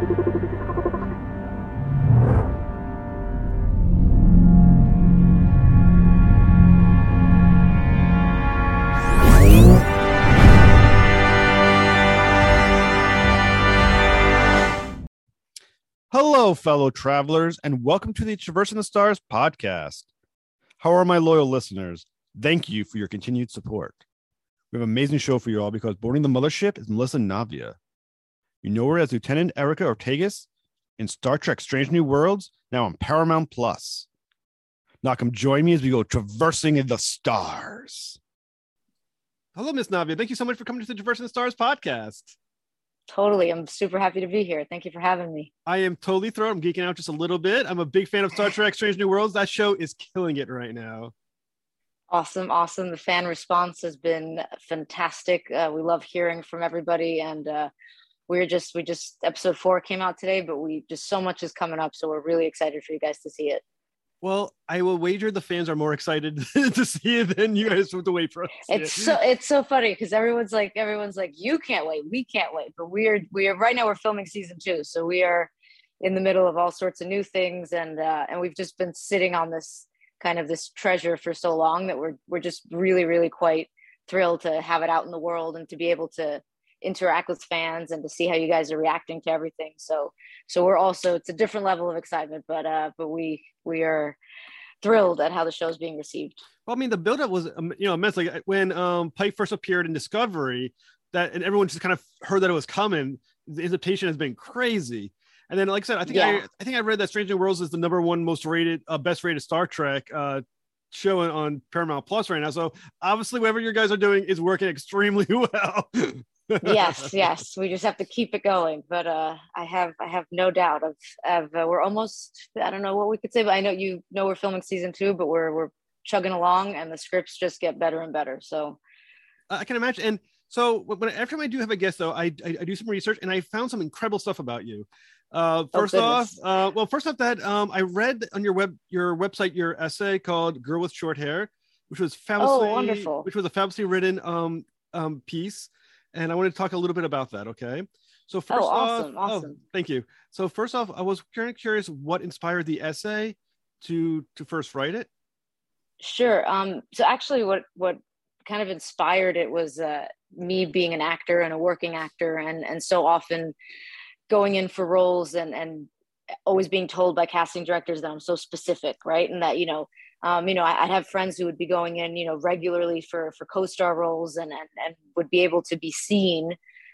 Hello, fellow travelers, and welcome to the Traversing the Stars podcast. How are my loyal listeners? Thank you for your continued support. We have an amazing show for you all because boarding the mothership is Melissa Navia. You know her as Lieutenant Erica Ortegas in Star Trek Strange New Worlds, now on Paramount Plus. Now come join me as we go traversing the stars. Hello, Miss Navia. Thank you so much for coming to the Traversing the Stars podcast. Totally. I'm super happy to be here. Thank you for having me. I am totally thrilled. I'm geeking out just a little bit. I'm a big fan of Star Trek Strange New Worlds. That show is killing it right now. Awesome. The fan response has been fantastic. We love hearing from everybody. And we just episode 4 came out today, but we just so much is coming up. So we're really excited for you guys to see it. Well, I will wager the fans are more excited to see it than you guys to wait for us. It's so funny because everyone's like, you can't wait, we can't wait. But we are right now we're filming season 2, so we are in the middle of all sorts of new things, and we've just been sitting on this treasure for so long that we're just really, really quite thrilled to have it out in the world and to be able to interact with fans and to see how you guys are reacting to everything. So we're also, it's a different level of excitement, but we are thrilled at how the show is being received. Well, I mean, the buildup was immense. Like when Pike first appeared in Discovery, and everyone just kind of heard that it was coming. The anticipation has been crazy. And then, like I said, I think I read that Strange New Worlds is the #1 most rated, best rated Star Trek show on Paramount Plus right now. So obviously, whatever you guys are doing is working extremely well. yes, we just have to keep it going, but I have no doubt of we're almost, I don't know what we could say, but I know we're filming season 2, but we're chugging along and the scripts just get better and better. So I can imagine. And so every time I do have a guest, though, I do some research and I found some incredible stuff about you. First off, that I read on your website your essay called "Girl with Short Hair," which was wonderful, which was a fabulously written piece. And I want to talk a little bit about that, okay? So first awesome. Thank you. So first off, I was kind of curious what inspired the essay to first write it. Sure. So actually, what kind of inspired it was me being an actor and a working actor, and so often going in for roles and always being told by casting directors that I'm so specific, right? And that I'd have friends who would be going in, regularly for co-star roles and would be able to be seen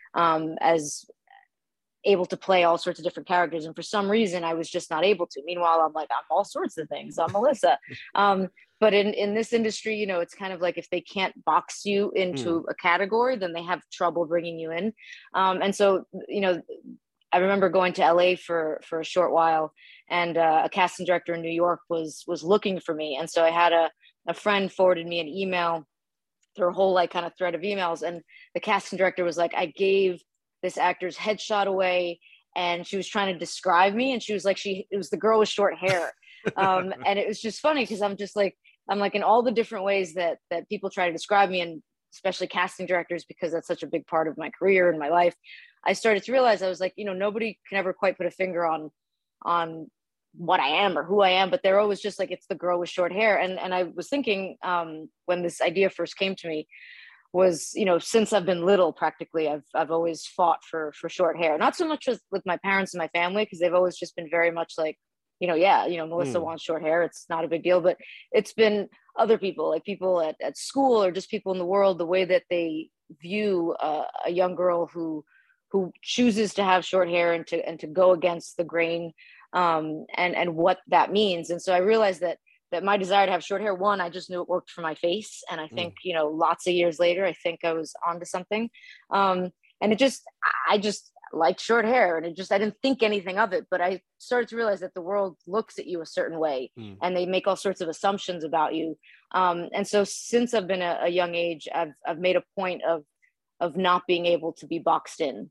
as able to play all sorts of different characters. And for some reason, I was just not able to. Meanwhile, I'm all sorts of things. I'm Melissa. But in this industry, it's kind of like if they can't box you into a category, then they have trouble bringing you in. And so, I remember going to LA for a short while, and a casting director in New York was looking for me. And so I had a friend forwarded me an email through a whole kind of thread of emails. And the casting director was like, I gave this actor's headshot away and she was trying to describe me. And she was like, it was the girl with short hair. And it was just funny because I'm in all the different ways that people try to describe me, and especially casting directors, because that's such a big part of my career and my life. I started to realize I was like, nobody can ever quite put a finger on what I am or who I am, but they're always just like, it's the girl with short hair. And I was thinking when this idea first came to me was, since I've been little, practically, I've always fought for short hair. Not so much with my parents and my family, because they've always just been very much like, Melissa wants short hair. It's not a big deal. But it's been other people, like people at school or just people in the world, the way that they view a young girl who chooses to have short hair and to go against the grain, and what that means. And so I realized that my desire to have short hair, one, I just knew it worked for my face. And I think, lots of years later, I think I was onto something. And I just liked short hair, and I didn't think anything of it, but I started to realize that the world looks at you a certain way, and they make all sorts of assumptions about you. And so since I've been a young age, I've made a point of not being able to be boxed in.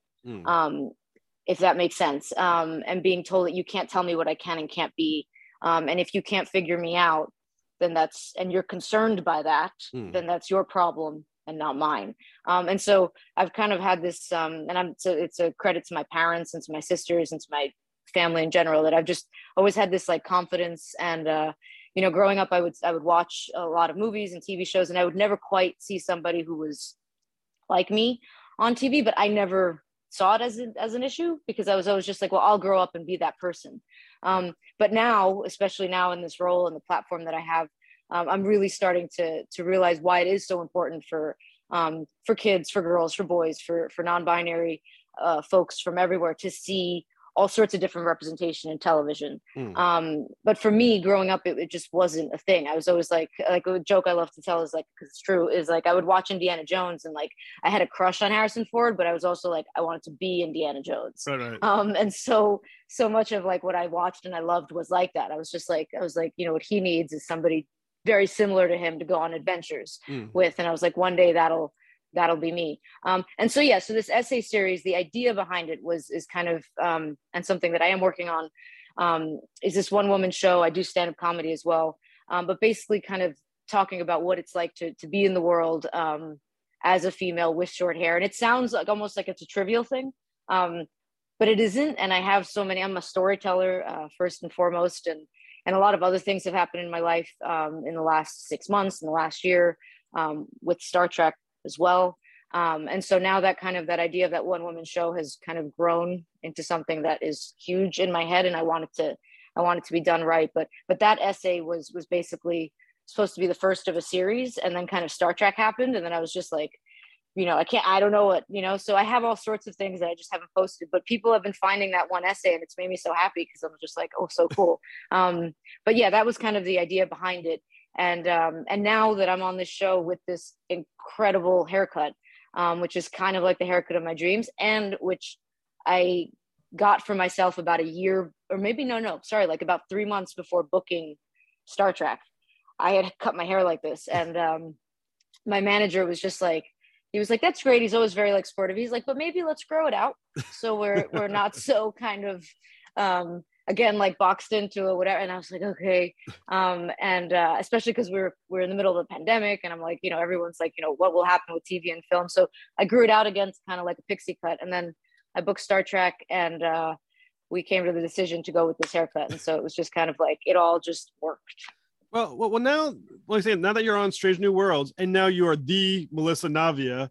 If that makes sense, and being told that you can't tell me what I can and can't be, and if you can't figure me out, then and you're concerned by that, then that's your problem. and not mine. And so I've kind of had this, so it's a credit to my parents and to my sisters and to my family in general, that I've just always had this like confidence. And growing up, I would watch a lot of movies and TV shows, and I would never quite see somebody who was like me on TV, but I never saw it as an issue, because I was always just like, well, I'll grow up and be that person. But now, especially now in this role and the platform that I have, I'm really starting to realize why it is so important for kids, for girls, for boys, for non-binary folks from everywhere to see all sorts of different representation in television. But for me, growing up, it just wasn't a thing. I was always like a joke I love to tell is like, because it's true, is like I would watch Indiana Jones and like I had a crush on Harrison Ford, but I was also like, I wanted to be Indiana Jones. Right. And so much of like what I watched and I loved was like that. I was like, what he needs is somebody very similar to him to go on adventures with. And I was like, one day that'll be me. And so this essay series, the idea behind it is kind of, and something that I am working on, is this one woman show. I do stand-up comedy as well, but basically kind of talking about what it's like to be in the world as a female with short hair. And it sounds like almost like it's a trivial thing, but it isn't. And I have I'm a storyteller first and foremost, and a lot of other things have happened in my life in the last 6 months, in the last year, with Star Trek as well. And so now that idea of that one woman show has kind of grown into something that is huge in my head, and I want it to be done right. But that essay was basically supposed to be the first of a series, and then kind of Star Trek happened, and then I was just like, I don't know what, so I have all sorts of things that I just haven't posted, but people have been finding that one essay, and it's made me so happy, because I'm just like, oh, so cool. But yeah, that was kind of the idea behind it. And now that I'm on this show with this incredible haircut, which is kind of like the haircut of my dreams, and which I got for myself about a year, or maybe like about 3 months before booking Star Trek, I had cut my hair like this. And my manager was just like, he was like, that's great. He's always very like sportive. He's like, but maybe let's grow it out, so we're not so kind of again like boxed into it, whatever. And I was like, okay. And especially because we're in the middle of the pandemic, and I'm like, everyone's like, what will happen with TV and film? So I grew it out again to kind of like a pixie cut, and then I booked Star Trek, and we came to the decision to go with this haircut. And so it was just kind of like, it all just worked. Well, now, like I say, now that you're on Strange New Worlds, and now you are the Melissa Navia,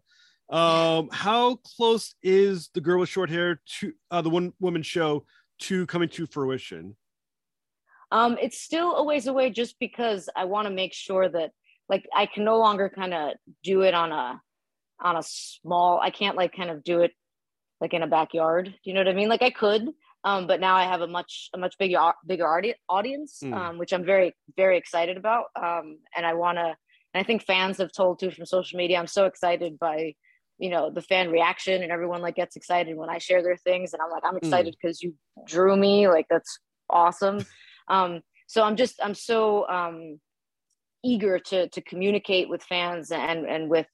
how close is the Girl with Short Hair to the one woman show to coming to fruition? It's still a ways away, just because I want to make sure that like I can no longer kind of do it on a small. I can't like kind of do it like in a backyard. Do you know what I mean? Like I could. But now I have a much bigger audience, which I'm very, very excited about. And I think fans have told too from social media. I'm so excited by, the fan reaction, and everyone like gets excited when I share their things. And I'm like, I'm excited because you drew me. Like, that's awesome. So I'm so eager to communicate with fans and with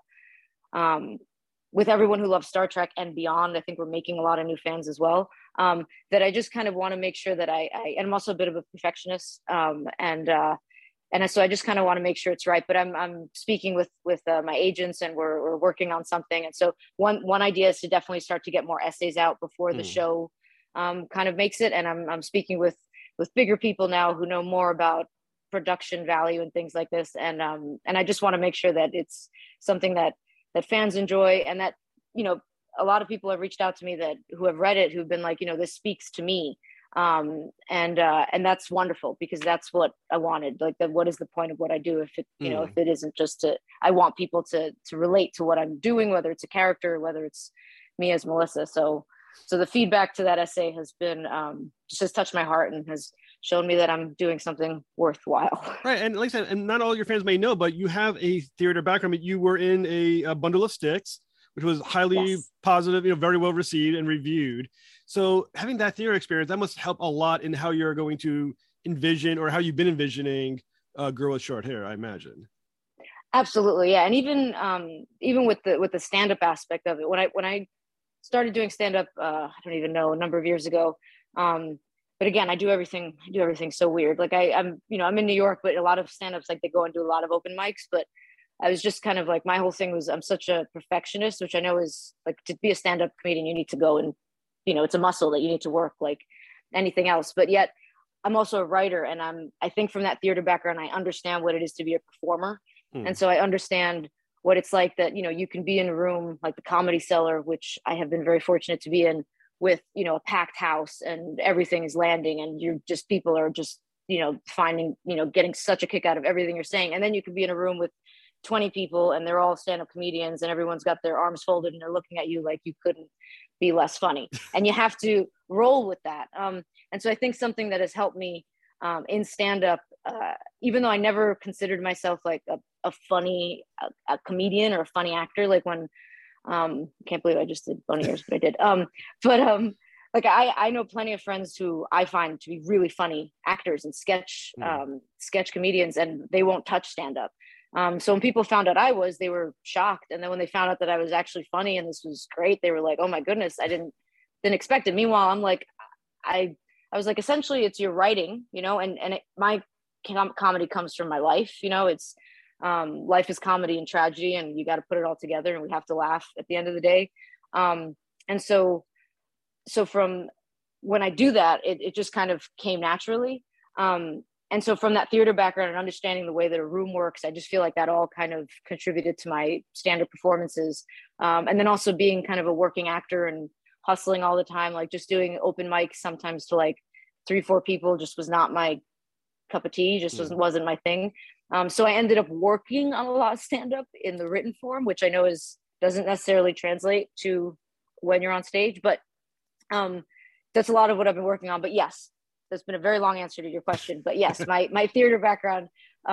everyone who loves Star Trek and beyond. I think we're making a lot of new fans as well. That I just kind of want to make sure that and I'm also a bit of a perfectionist. And so I just kind of want to make sure it's right, but I'm speaking with my agents, and we're working on something. And so one idea is to definitely start to get more essays out before the show kind of makes it. And I'm speaking with bigger people now who know more about production value and things like this. And I just want to make sure that it's something that fans enjoy, and that, a lot of people have reached out to me who have read it, who've been like, this speaks to me. And that's wonderful, because that's what I wanted. Like, what is the point of what I do if it, if it isn't just I want people to relate to what I'm doing, whether it's a character, whether it's me as Melissa. So the feedback to that essay has been, just has touched my heart and has shown me that I'm doing something worthwhile. Right. And like I said, and not all your fans may know, but you have a theater background. You were in a Bundle of Sticks, which was highly positive, very well received and reviewed. So having that theater experience, that must help a lot in how you're going to envision, or how you've been envisioning Girl with Short Hair, I imagine. Absolutely. Yeah. And even with the stand-up aspect of it, when I started doing stand-up, I don't even know, a number of years ago. But again, I do everything so weird. Like I'm in New York, but a lot of stand-ups, like they go and do a lot of open mics, but I was just kind of like, my whole thing was, I'm such a perfectionist, which I know is like, to be a stand-up comedian, you need to go and, it's a muscle that you need to work like anything else. But yet I'm also a writer, and I think from that theater background, I understand what it is to be a performer. And so I understand what it's like that, you can be in a room like the Comedy Cellar, which I have been very fortunate to be in, with, a packed house, and everything is landing, and people are just, finding, getting such a kick out of everything you're saying. And then you could be in a room with 20 people, and they're all stand-up comedians, and everyone's got their arms folded, and they're looking at you like you couldn't be less funny. And you have to roll with that. And so I think something that has helped me in stand-up, even though I never considered myself like a funny a comedian or a funny actor, like when can't believe I just did bunny ears, but I did. Like I know plenty of friends who I find to be really funny actors and sketch comedians, and they won't touch stand-up. So when people found out they were shocked. And then when they found out that I was actually funny and this was great, they were like, oh my goodness, I didn't expect it. Meanwhile, I'm like, I was like, essentially it's your writing, my comedy comes from my life. It's life is comedy and tragedy, and you got to put it all together, and we have to laugh at the end of the day. And so from when I do that, it just kind of came naturally. And so from that theater background and understanding the way that a room works, I just feel like that all kind of contributed to my stand-up performances. And then also being kind of a working actor and hustling all the time, like just doing open mics sometimes to like 3-4 people just was not my cup of tea, just wasn't my thing. So I ended up working on a lot of stand-up in the written form, which I know doesn't necessarily translate to when you're on stage, but that's a lot of what I've been working on. But yes, that's been a very long answer to your question. But yes, my theater background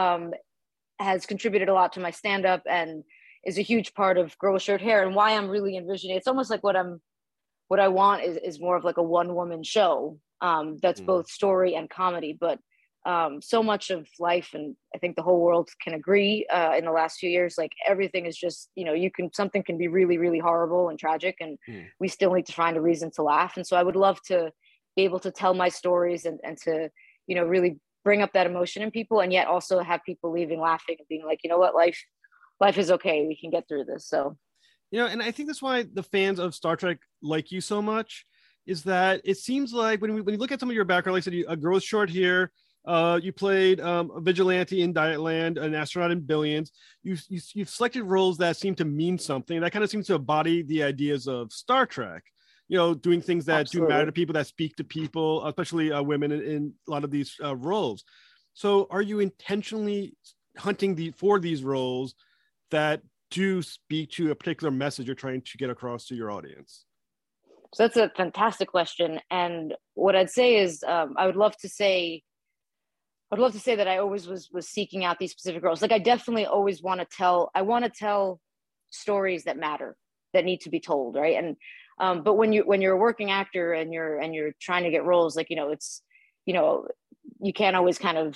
has contributed a lot to my stand-up, and is a huge part of Girl with Short Hair, and why I'm really envisioning. It's almost like what I want is more of like a one-woman show that's both story and comedy. But so much of life, and I think the whole world can agree in the last few years, like everything is just, something can be really, really horrible and tragic, and we still need to find a reason to laugh. And so I would love to be able to tell my stories and to, really bring up that emotion in people, and yet also have people leaving laughing and being like, you know what, life is okay. We can get through this. So, and I think that's why the fans of Star Trek like you so much, is that it seems like when you look at some of your background, like I said, a Girl with Short Hair, you played a vigilante in Dietland, an astronaut in Billions. You've selected roles that seem to mean something. That kind of seems to embody the ideas of Star Trek. Doing things that do matter to people, that speak to people, especially women in a lot of these roles. So are you intentionally hunting for these roles that do speak to a particular message you're trying to get across to your audience? So that's a fantastic question. And what I'd say is I would love to say that I always was seeking out these specific roles. Like I definitely always want to tell stories that matter, that need to be told, right? And but when you're a working actor and you're trying to get roles, like, it's, you can't always kind of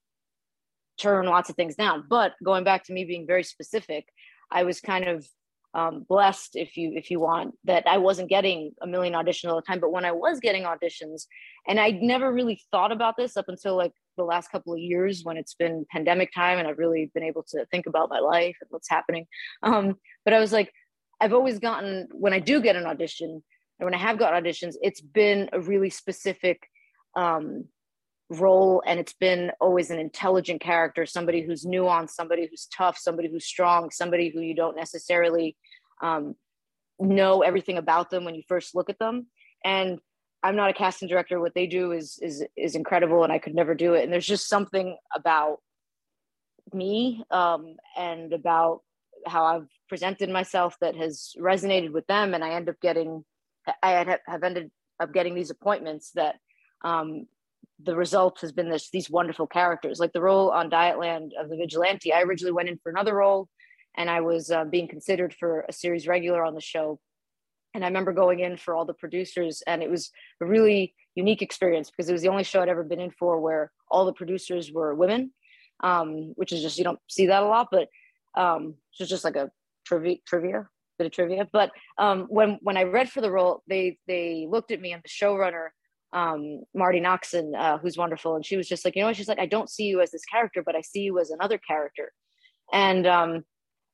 turn lots of things down. But going back to me being very specific, I was kind of blessed, if you want, that I wasn't getting a million auditions all the time. But when I was getting auditions, and I never really thought about this up until like the last couple of years when it's been pandemic time and I've really been able to think about my life and what's happening. But I was like, I've always gotten, when I do get an audition, and when I have got auditions, it's been a really specific role, and it's been always an intelligent character, somebody who's nuanced, somebody who's tough, somebody who's strong, somebody who you don't necessarily know everything about them when you first look at them. And I'm not a casting director. What they do is incredible, and I could never do it. And there's just something about me and about how I've presented myself that has resonated with them, and I have ended up getting these appointments that the result has been these wonderful characters. Like the role on Dietland of the vigilante, I originally went in for another role, and I was being considered for a series regular on the show. And I remember going in for all the producers, and it was a really unique experience because it was the only show I'd ever been in for where all the producers were women, which is just, you don't see that a lot, but it's just like a bit of trivia. But when I read for the role, they looked at me, and the showrunner, Marty Noxon, who's wonderful, and she was just like, she's like, I don't see you as this character, but I see you as another character. And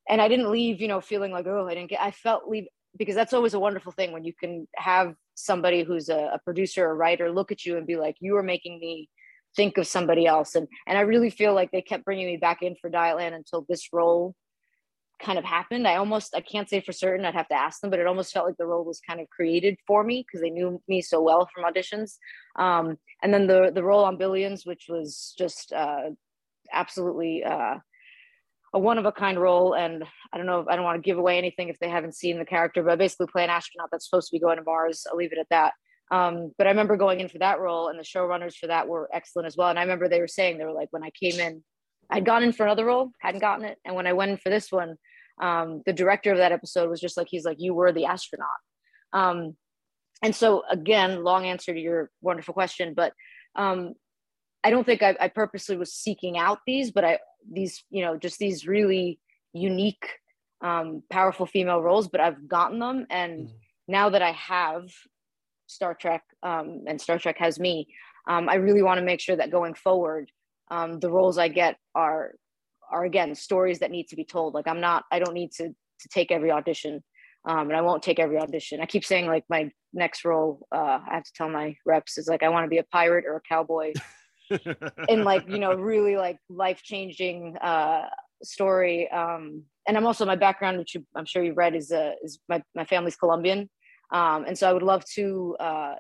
and I didn't leave, feeling like, oh, I felt leave, because that's always a wonderful thing when you can have somebody who's a producer or writer look at you and be like, you are making me think of somebody else. And I really feel like they kept bringing me back in for Dietland until this role kind of happened. I can't say for certain, I'd have to ask them, but it almost felt like the role was kind of created for me because they knew me so well from auditions. And then the role on Billions, which was just absolutely a one of a kind role. And I don't know, I don't want to give away anything if they haven't seen the character, but I basically play an astronaut that's supposed to be going to Mars. I'll leave it at that. But I remember going in for that role, and the showrunners for that were excellent as well. And I remember they were like, when I came in, I'd gone in for another role, hadn't gotten it. And when I went in for this one, the director of that episode was just like, he's like, you were the astronaut. And so again, long answer to your wonderful question, but I don't think I purposely was seeking out these, but just these really unique, powerful female roles, but I've gotten them. And now that I have Star Trek, and Star Trek has me, I really want to make sure that going forward, the roles I get are again, stories that need to be told. Like I don't need to take every audition. And I won't take every audition. I keep saying like my next role, I have to tell my reps is like, I want to be a pirate or a cowboy in like, really like life-changing story. And I'm also, my background, which I'm sure you've read, is my family's Colombian. And so I would love to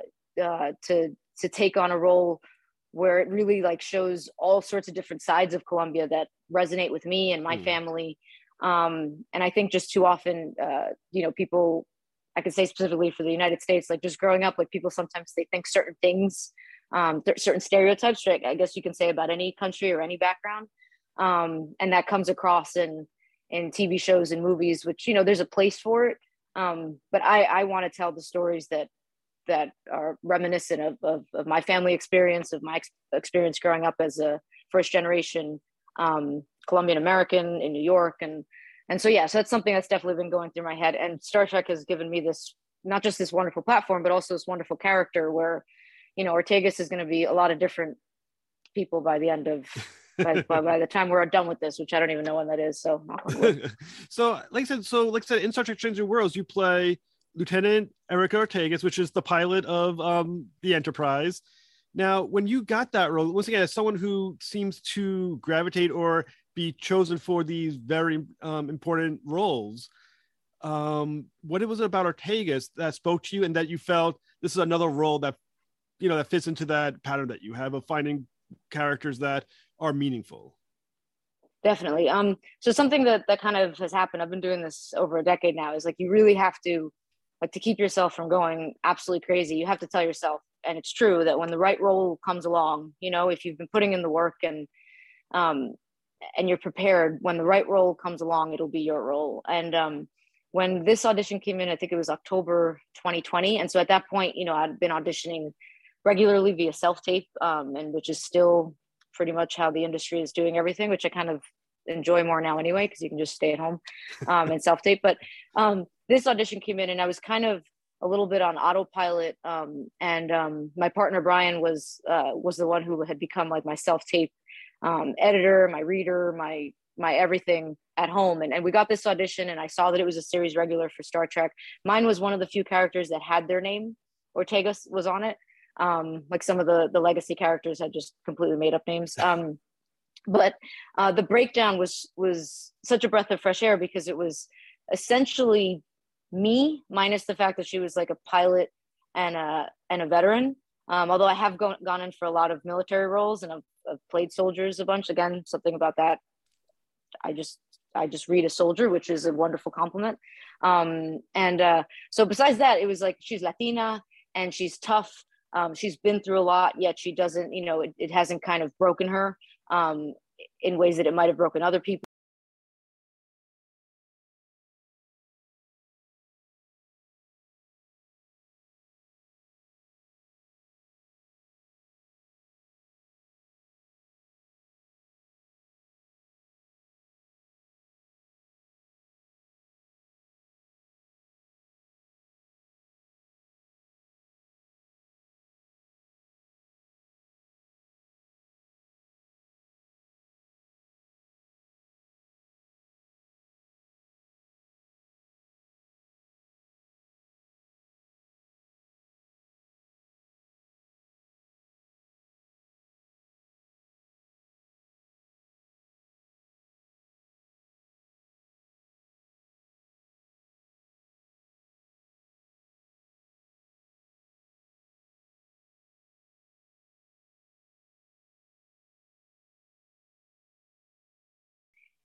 take on a role where it really like shows all sorts of different sides of Colombia that resonate with me and my family. And I think just too often, people, I could say specifically for the United States, like just growing up, like people sometimes they think certain things, certain stereotypes, right? I guess you can say about any country or any background. And that comes across in TV shows and movies, which, there's a place for it. But I want to tell the stories that are reminiscent of my family experience, of my experience growing up as a first generation Colombian American in New York. And so that's something that's definitely been going through my head. And Star Trek has given me this, not just this wonderful platform, but also this wonderful character where, Ortegas is going to be a lot of different people by the end of, by the time we're done with this, which I don't even know when that is. So, like I said, in Star Trek Strange New Worlds, you play Lieutenant Erica Ortegas, which is the pilot of the Enterprise. Now, when you got that role, once again, as someone who seems to gravitate or be chosen for these very important roles, what it was about Ortegas that spoke to you and that you felt this is another role that, that fits into that pattern that you have of finding characters that are meaningful? Definitely. So something that kind of has happened, I've been doing this over a decade now, is like, you really have to, like, to keep yourself from going absolutely crazy, you have to tell yourself, and it's true, that when the right role comes along, if you've been putting in the work and you're prepared, when the right role comes along, it'll be your role. And when this audition came in, I think it was October 2020. And so at that point, I'd been auditioning regularly via self-tape, and which is still pretty much how the industry is doing everything, which I kind of enjoy more now anyway, because you can just stay at home and self-tape. But this audition came in and I was kind of a little bit on autopilot. And my partner, Brian, was the one who had become like my self-tape editor, my reader, my everything at home. And we got this audition and I saw that it was a series regular for Star Trek. Mine was one of the few characters that had their name. Ortegas was on it. Like some of the legacy characters had just completely made up names. But the breakdown was such a breath of fresh air because it was essentially me minus the fact that she was like a pilot and a veteran. Although I have gone in for a lot of military roles and I've played soldiers a bunch. Again, something about that. I just read a soldier, which is a wonderful compliment. So besides that, it was like, she's Latina and she's tough. She's been through a lot, yet she doesn't, it hasn't kind of broken her in ways that it might have broken other people.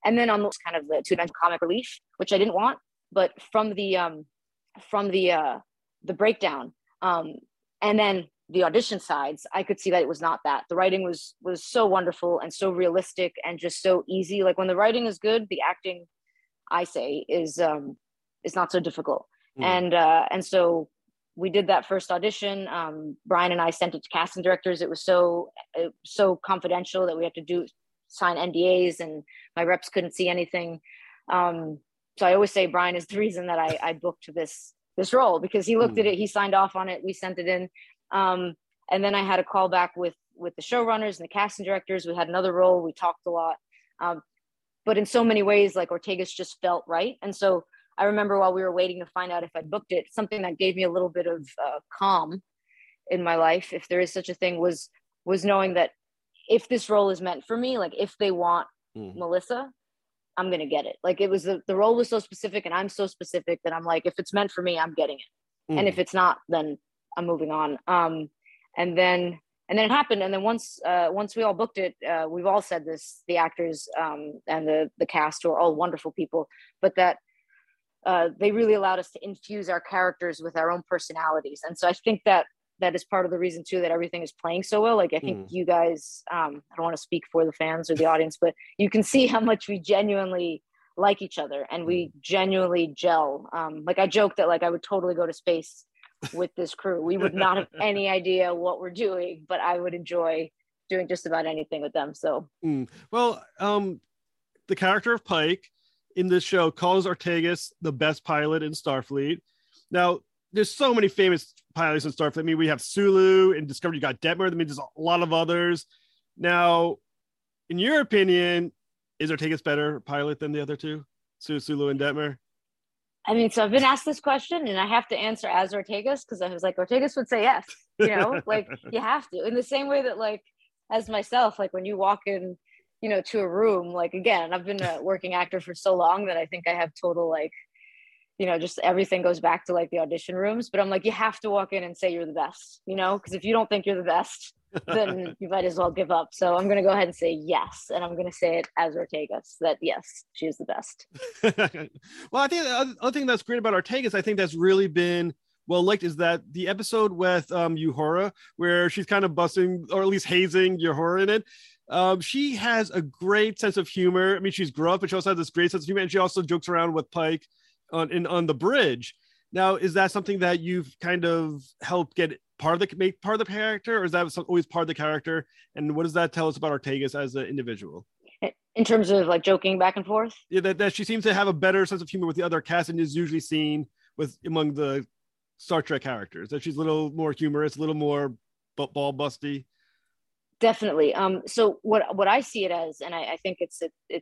And then on those kind of the two-dimensional comic relief, which I didn't want, but from the breakdown, and then the audition sides, I could see that it was not that. The writing was so wonderful and so realistic and just so easy. Like when the writing is good, the acting, I say, is not so difficult. And so we did that first audition. Brian and I sent it to casting directors. It was so confidential that we had to sign NDAs, and my reps couldn't see anything. So I always say Brian is the reason that I booked this role, because he looked at it, he signed off on it, we sent it in. And then I had a call back with the showrunners and the casting directors. We had another role. We talked a lot. But in so many ways, like Ortegas just felt right. And so I remember while we were waiting to find out if I booked it, something that gave me a little bit of calm in my life, if there is such a thing, was knowing that if this role is meant for me, like if they want Melissa, I'm going to get it. Like it was the role was so specific and I'm so specific that I'm like, if it's meant for me, I'm getting it. And if it's not, then I'm moving on. And then it happened. And then once we all booked it, we've all said this, the actors and the cast, who are all wonderful people, but that they really allowed us to infuse our characters with our own personalities. And so I think that is part of the reason too, that everything is playing so well. Like I think you guys, I don't want to speak for the fans or the audience, but you can see how much we genuinely like each other and we genuinely gel. Like I joke that like I would totally go to space with this crew. We would not have any idea what we're doing, but I would enjoy doing just about anything with them. So well, the character of Pike in this show calls Ortegas the best pilot in Starfleet. Now there's so many famous pilots in Starfleet. I mean, we have Sulu in Discovery, you got Detmer. I mean, there's a lot of others. Now, in your opinion, is Ortegas better pilot than the other two, Sulu and Detmer? I mean, so I've been asked this question and I have to answer as Ortegas, because I was like, Ortegas would say yes, you know, like you have to, in the same way that like, as myself, like when you walk in, you know, to a room, like, again, I've been a working actor for so long that I think I have total, like, you know, just everything goes back to like the audition rooms, but I'm like, you have to walk in and say you're the best, you know, because if you don't think you're the best, then you might as well give up. So I'm going to go ahead and say yes. And I'm going to say it as Ortegas, that yes, she is the best. Well, I think the other thing that's great about Ortegas, I think that's really been well liked, is that the episode with Uhura, where she's kind of busting or at least hazing Uhura in it. She has a great sense of humor. I mean, she's gruff, but she also has this great sense of humor, and she also jokes around with Pike on the bridge. Now, is that something that you've kind of helped make part of the character, or is that always part of the character? And what does that tell us about Ortegas as an individual? In terms of like joking back and forth? Yeah, that she seems to have a better sense of humor with the other cast and is usually seen among the Star Trek characters, that she's a little more humorous, a little more ball busty. Definitely. So what I see it as, and I think it's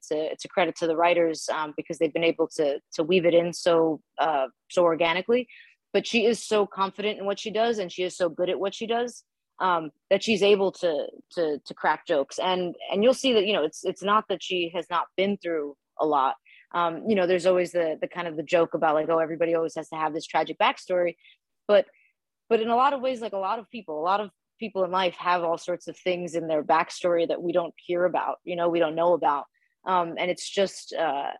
a credit to the writers, because they've been able to weave it in so organically. But she is so confident in what she does, and she is so good at what she does, that she's able to crack jokes. And you'll see that, you know, it's not that she has not been through a lot. You know, there's always the kind of the joke about like, oh, everybody always has to have this tragic backstory, but in a lot of ways, like a lot of people in life have all sorts of things in their backstory that we don't hear about, you know, we don't know about. And it's just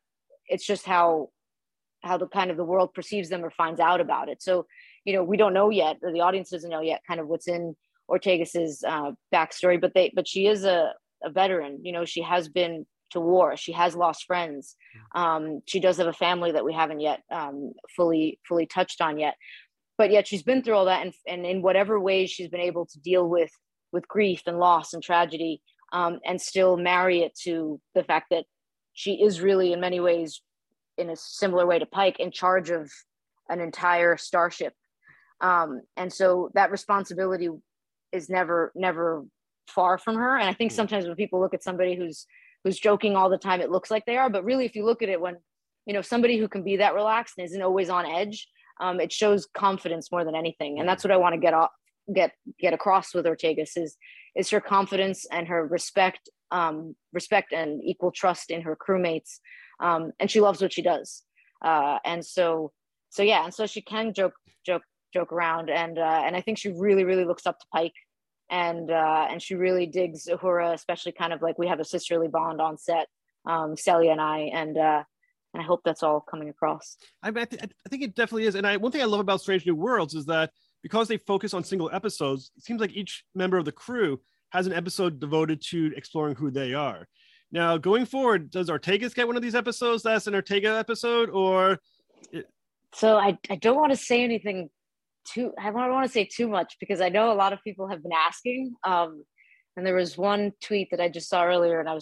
how the kind of the world perceives them or finds out about it. So, you know, we don't know yet, or the audience doesn't know yet kind of what's in Ortegas's backstory, but she is a veteran, you know, she has been to war, she has lost friends. She does have a family that we haven't yet fully touched on yet. But yet she's been through all that, and in whatever ways she's been able to deal with grief and loss and tragedy, and still marry it to the fact that she is really, in many ways, in a similar way to Pike, in charge of an entire starship. And so that responsibility is never far from her. And I think sometimes when people look at somebody who's joking all the time, it looks like they are. But really, if you look at it, when, you know, somebody who can be that relaxed and isn't always on edge, it shows confidence more than anything. And that's what I want to get across with Ortegas is her confidence and her respect and equal trust in her crewmates. And she loves what she does. And so she can joke around. And I think she really, really looks up to Pike, and she really digs Uhura, especially kind of like we have a sisterly bond on set. Celia and I hope that's all coming across. I think it definitely is. And one thing I love about Strange New Worlds is that because they focus on single episodes, it seems like each member of the crew has an episode devoted to exploring who they are. Now, going forward, does Ortegas get one of these episodes that's an Ortega episode, or? So I don't want to say anything I don't want to say too much because I know a lot of people have been asking. And there was one tweet that I just saw earlier, and I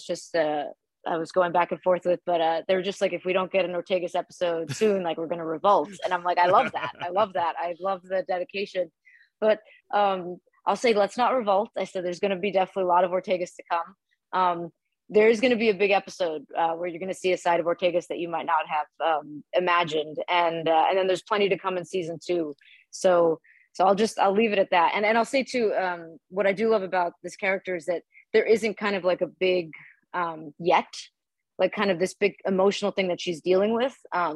was going back and forth with, but they were just like, if we don't get an Ortegas episode soon, like we're going to revolt. And I'm like, I love that. I love that. I love the dedication. But I'll say, let's not revolt. I said, there's going to be definitely a lot of Ortegas to come. There is going to be a big episode where you're going to see a side of Ortegas that you might not have imagined. And then there's plenty to come in season 2. So I'll leave it at that. And I'll say too, what I do love about this character is that there isn't kind of like a big, yet, like kind of this big emotional thing that she's dealing with.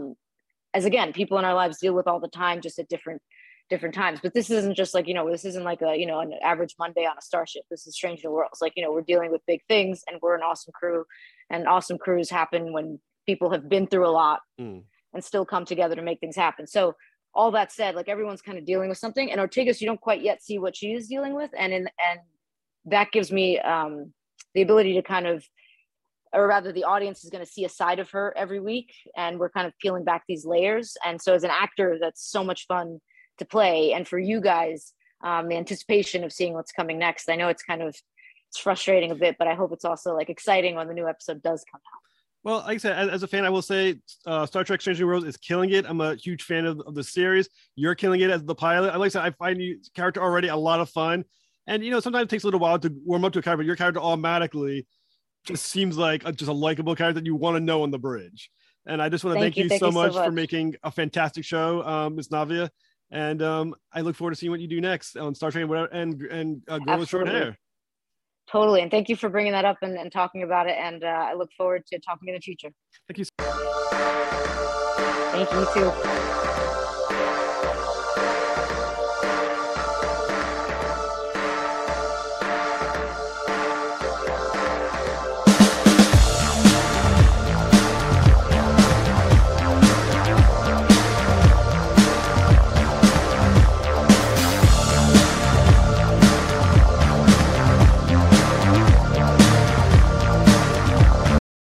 As again, people in our lives deal with all the time, just at different times. But this isn't just like, this isn't like an average Monday on a starship. This is Strange New Worlds. Like, we're dealing with big things, and we're an awesome crew, and awesome crews happen when people have been through a lot and still come together to make things happen. So all that said, like everyone's kind of dealing with something, and Ortegas, you don't quite yet see what she is dealing with. And that gives me the ability to kind of, or rather the audience is going to see a side of her every week, and we're kind of peeling back these layers. And so as an actor, that's so much fun to play. And for you guys, the anticipation of seeing what's coming next, I know it's frustrating a bit, but I hope it's also like exciting when the new episode does come out. Well, like I said, as a fan, I will say Star Trek Strange New Worlds is killing it. I'm a huge fan of the series. You're killing it as the pilot. Like I said, I find your character already a lot of fun. And, sometimes it takes a little while to warm up to a character, but your character automatically just seems like just a likable character that you want to know on the bridge. And I just want to thank you so much for making a fantastic show, Ms. Navia. And I look forward to seeing what you do next on Star Trek and Girl with Short Hair. Totally. And thank you for bringing that up and talking about it. And I look forward to talking in the future. Thank you. Thank you too.